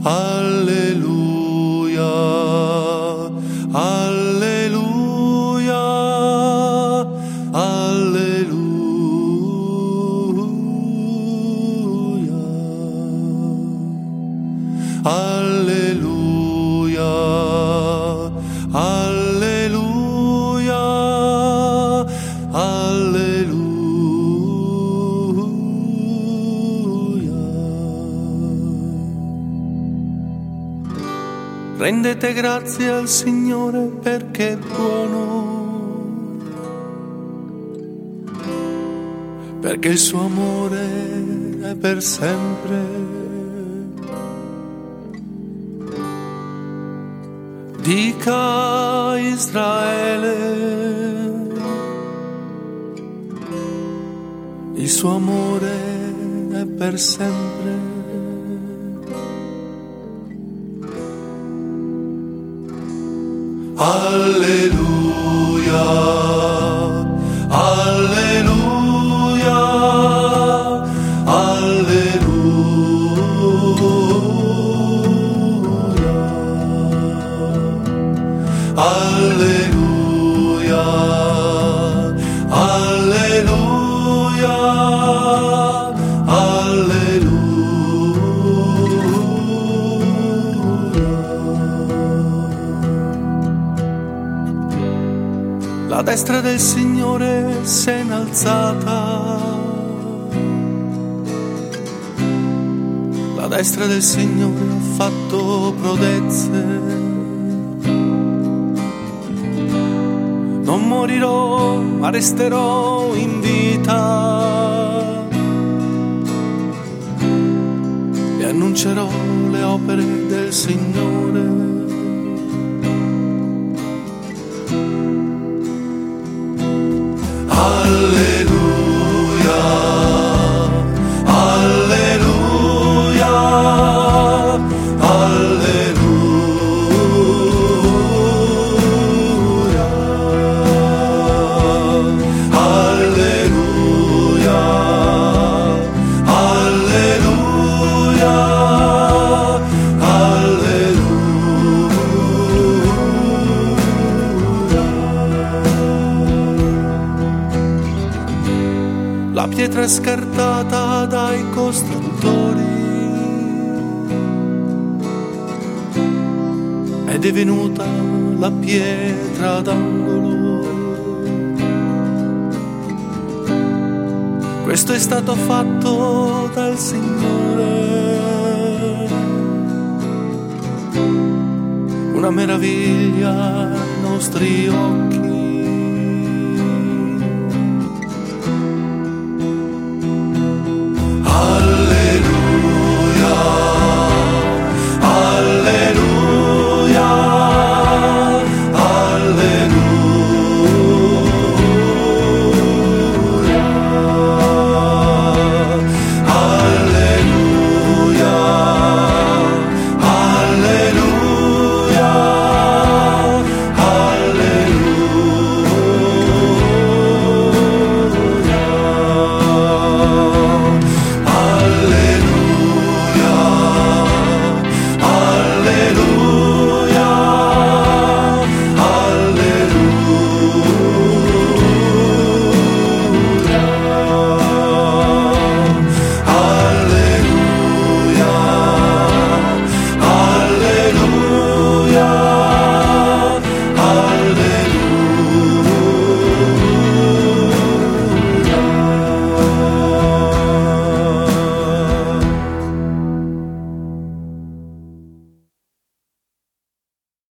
Alleluia, alleluia, alleluia, alleluia, alleluia, alleluia. Rendete grazie al Signore perché è buono, perché il suo amore è per sempre. Dica Israele, il suo amore è per sempre. Alleluia, alleluia, alleluia, alleluia, alleluia, alleluia. La destra del Signore si è innalzata, la destra del Signore ha fatto prodezze. Non morirò, ma resterò in vita e annuncerò le opere del Signore. Alleluia, alleluia, alleluia, alleluia, alleluia, la pietra scartata dai costruttori è divenuta la pietra d'angolo. Questo è stato fatto dal Signore, una meraviglia ai nostri occhi.